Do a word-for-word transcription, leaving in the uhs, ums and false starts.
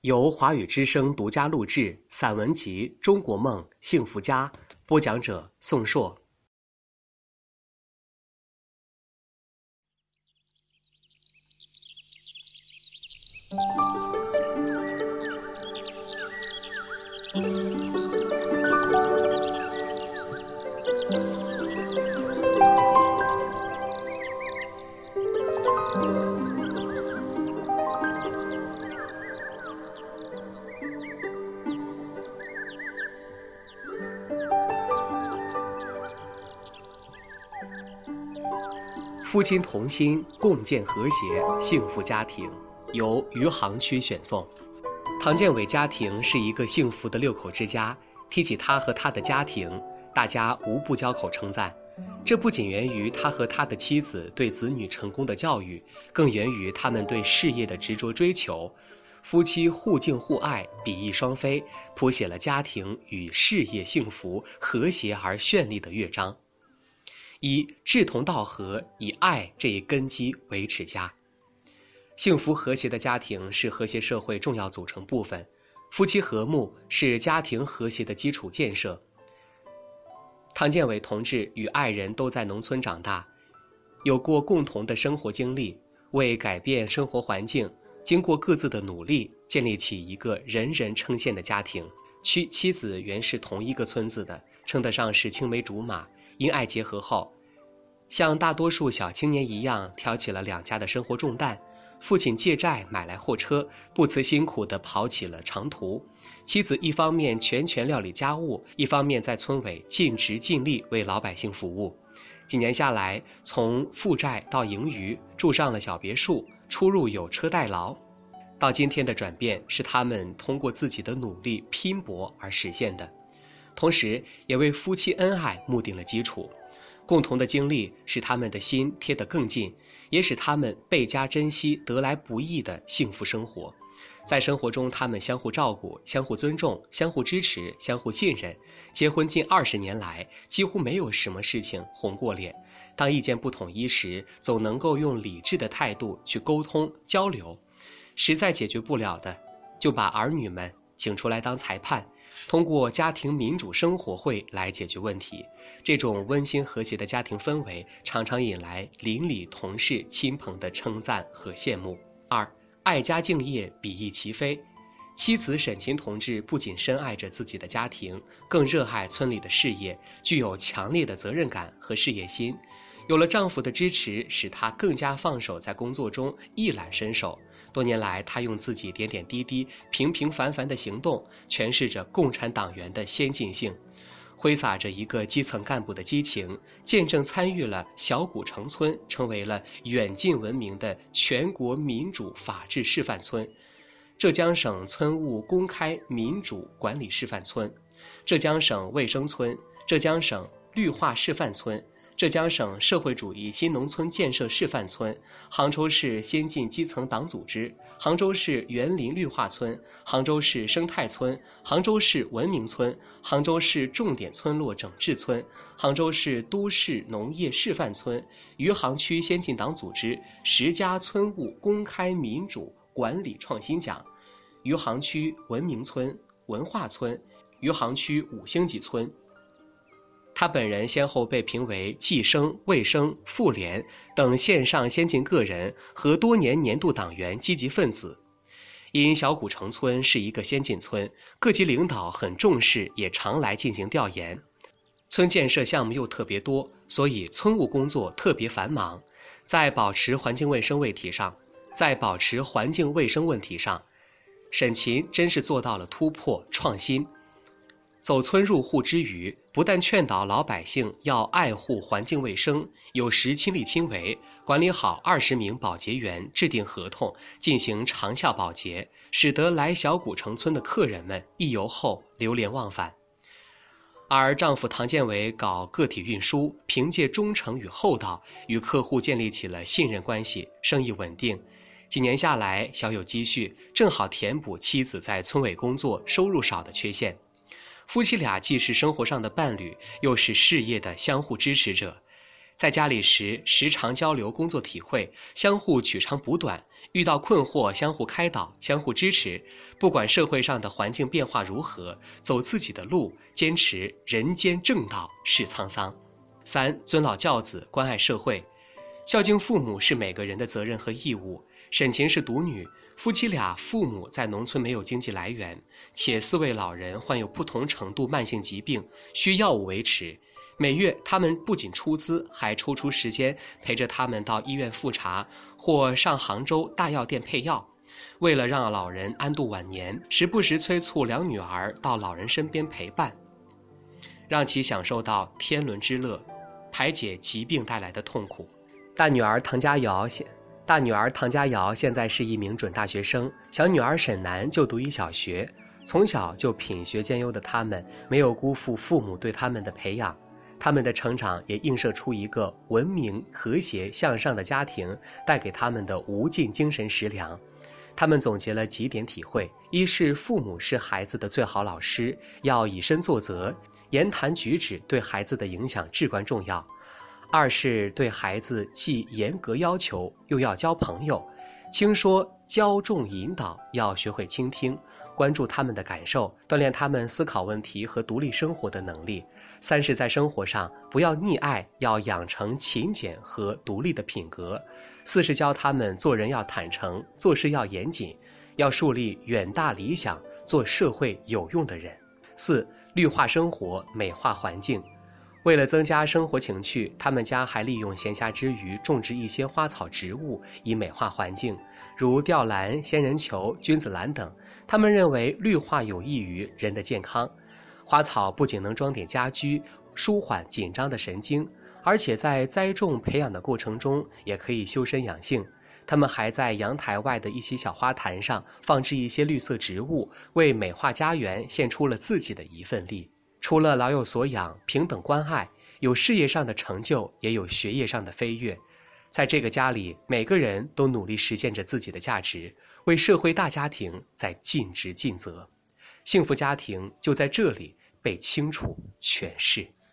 由华语之声独家录制，散文集《中国梦·幸福家》，播讲者宋硕。夫妻同心，共建和谐幸福家庭，由余杭区选送。唐建伟家庭是一个幸福的六口之家，提起他和他的家庭，大家无不交口称赞。这不仅源于他和他的妻子对子女成功的教育，更源于他们对事业的执着追求。夫妻互敬互爱，比翼双飞，谱写了家庭与事业幸福、和谐而绚丽的乐章。以志同道合，以爱这一根基维持家。幸福和谐的家庭是和谐社会重要组成部分，夫妻和睦是家庭和谐的基础建设。唐建伟同志与爱人都在农村长大，有过共同的生活经历，为改变生活环境，经过各自的努力，建立起一个人人称羡的家庭。妻妻子原是同一个村子的，称得上是青梅竹马。因爱结合后，像大多数小青年一样挑起了两家的生活重担。父亲借债买来货车，不辞辛苦地跑起了长途。妻子一方面全权料理家务，一方面在村委尽职尽力为老百姓服务。几年下来，从负债到盈余，住上了小别墅，出入有车代劳。到今天的转变是他们通过自己的努力拼搏而实现的，同时也为夫妻恩爱奠定了基础。共同的经历使他们的心贴得更近，也使他们倍加珍惜得来不易的幸福生活。在生活中，他们相互照顾，相互尊重，相互支持，相互信任。结婚近二十年来，几乎没有什么事情红过脸。当意见不统一时，总能够用理智的态度去沟通交流。实在解决不了的，就把儿女们请出来当裁判，通过家庭民主生活会来解决问题。这种温馨和谐的家庭氛围，常常引来邻里同事亲朋的称赞和羡慕。二，爱家敬业，比翼齐飞。妻子沈琴同志不仅深爱着自己的家庭，更热爱村里的事业，具有强烈的责任感和事业心。有了丈夫的支持，使她更加放手在工作中一揽身手。多年来，她用自己点点滴滴、平平凡凡的行动，诠释着共产党员的先进性，挥洒着一个基层干部的激情，见证参与了小古城村成为了远近闻名的全国民主法治示范村，浙江省村务公开民主管理示范村，浙江省卫生村，浙江省绿化示范村，浙江省社会主义新农村建设示范村，杭州市先进基层党组织，杭州市园林绿化村，杭州市生态村，杭州市文明村，杭州市重点村落整治村，杭州市都市农业示范村，余杭区先进党组织十佳村务公开民主管理创新奖，余杭区文明村、文化村，余杭区五星级村。他本人先后被评为计生、卫生、妇联等县上先进个人和多年年度党员积极分子。因小古城村是一个先进村，各级领导很重视，也常来进行调研。村建设项目又特别多，所以村务工作特别繁忙。在保持环境卫生问题上，在保持环境卫生问题上，沈琴真是做到了突破创新。走村入户之余，不但劝导老百姓要爱护环境卫生，有时亲力亲为，管理好二十名保洁员，制定合同，进行长效保洁，使得来小古城村的客人们一游后流连忘返。而丈夫唐建伟搞个体运输，凭借忠诚与厚道，与客户建立起了信任关系，生意稳定。几年下来，小有积蓄，正好填补妻子在村委工作收入少的缺陷。夫妻俩既是生活上的伴侣，又是事业的相互支持者。在家里时，时常交流工作体会，相互取长补短， 遇到困惑相互开导，相互支持，不管社会上的环境变化如何，走自己的路，坚持人间正道是沧桑。三、尊老教子，关爱社会。孝敬父母是每个人的责任和义务。沈琴是独女，夫妻俩父母在农村没有经济来源，且四位老人患有不同程度慢性疾病，需药物维持。每月他们不仅出资，还抽出时间陪着他们到医院复查，或上杭州大药店配药。为了让老人安度晚年，时不时催促两女儿到老人身边陪伴，让其享受到天伦之乐，排解疾病带来的痛苦。大女儿唐佳瑶现大女儿唐佳瑶现在是一名准大学生，小女儿沈楠就读于小学。从小就品学兼优的他们，没有辜负父母对他们的培养。他们的成长也映射出一个文明、和谐、向上的家庭带给他们的无尽精神食粮。他们总结了几点体会：一是父母是孩子的最好老师，要以身作则，言谈举止对孩子的影响至关重要；二是对孩子既严格要求，又要交朋友，轻说骄纵引导，要学会倾听，关注他们的感受，锻炼他们思考问题和独立生活的能力。三是在生活上不要溺爱，要养成勤俭和独立的品格。四是教他们做人要坦诚，做事要严谨，要树立远大理想，做社会有用的人。四、绿化生活，美化环境。为了增加生活情趣，他们家还利用闲暇之余种植一些花草植物，以美化环境，如吊兰、仙人球、君子兰等。他们认为绿化有益于人的健康。花草不仅能装点家居，舒缓紧张的神经，而且在栽种培养的过程中也可以修身养性。他们还在阳台外的一些小花坛上放置一些绿色植物，为美化家园献出了自己的一份力。除了老有所养、平等关爱，有事业上的成就，也有学业上的飞跃。在这个家里，每个人都努力实现着自己的价值，为社会大家庭在尽职尽责。幸福家庭就在这里被清楚诠释。